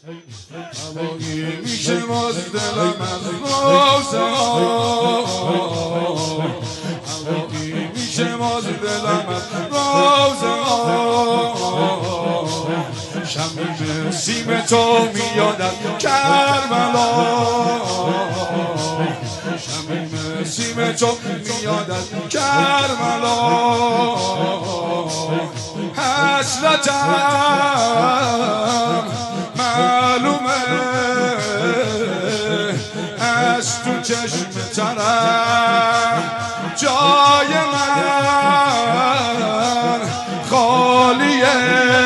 هوایی میشه باز دلم از روزه هوایی میشه باز دلم از روزه شمیم سیم تو میاد از کربلا شمیم سیم تو میاد از کربلا حسرتم معلومه از تو چشم ترم جای من خالیه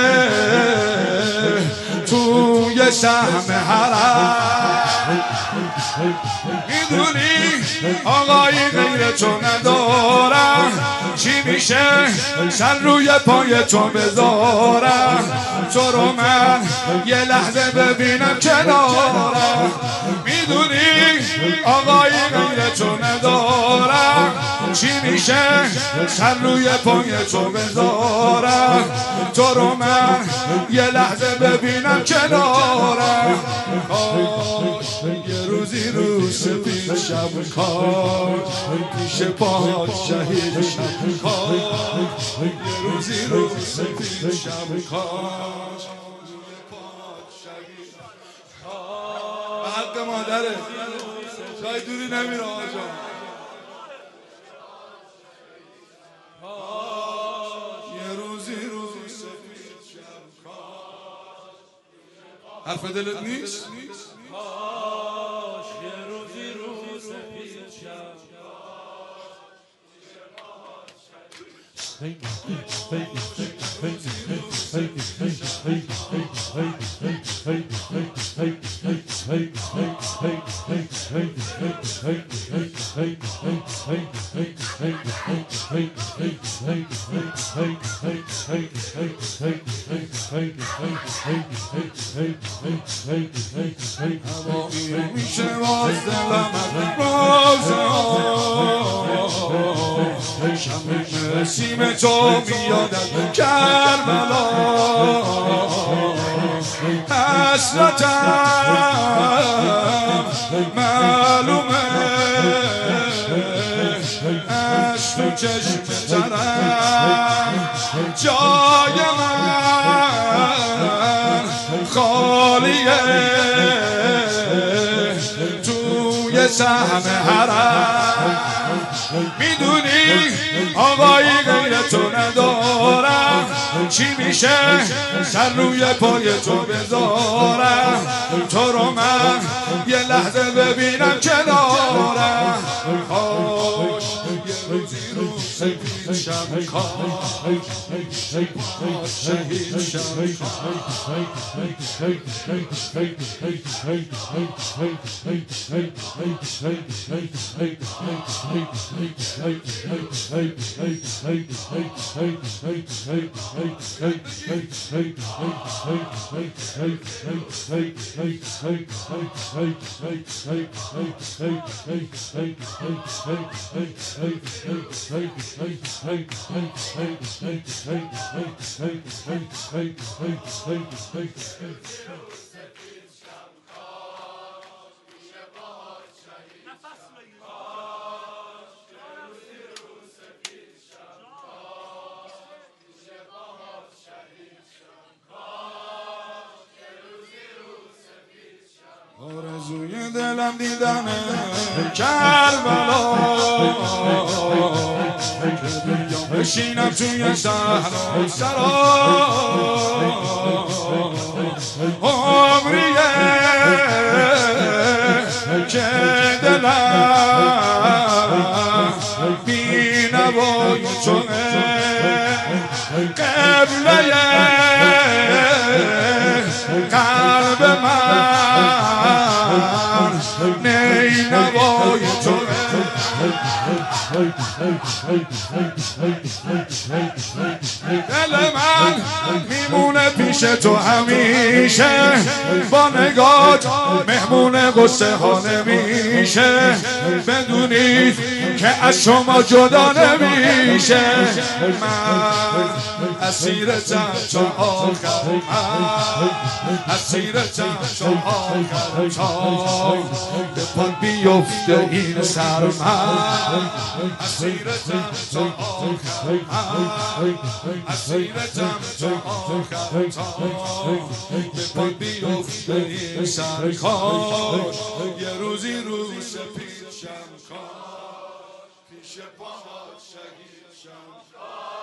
توی سهم حرم میدونی آقایی غیر تو ندارم چی میشه سر روی پای تو بذارم تو رو من یه لحظه ببینم کنارم میدونی آقایی غیر تو ندارم چی میشه سر روی پای تو بذارم تو رو من یه لحظه ببینم کنارم یه روزی رو سفید شب کار پیش پاهات شهید شب کار یه روزی رو سفید شب کار به حق مادره جای دوری نمیره آجا یه روزی رو سفید شب کار حرف دلت نیست؟ یه روزی رو سفید شب هوایی میشه باز دلم از روزه شمیم سیم تو میاد از کربلا حسرتم معلومه از تو چشم ترم جای من خالیه توی سهم حرم میدونی آقایی غیر تو ندارم چی میشه سر روی پای تو بذارم تو رو من یه لحظه ببینم کنارم کاش یه روزی رو سفید شب کاش شهید شب آرزوی دلم دیدن کربلا بشینم توی صحرا سرا عمریه که دلم بینوای چونه قبله قلب من نینوای چونه دل من میمونه پیش تو همیشه، با نگات مهمون قصه ها نمیشه، بدونید که از شما جدا نمیشه. من اسیرتم تا آخر، من اسیرتم تا آخر، تا به پا بیفته این سر. من اسیرتم تا آخر، من اسیرتم تا آخر، تا به پا بیفته این سر. کاش یه روزی رو سپید شم، کاش پیش پاهات شهید شم.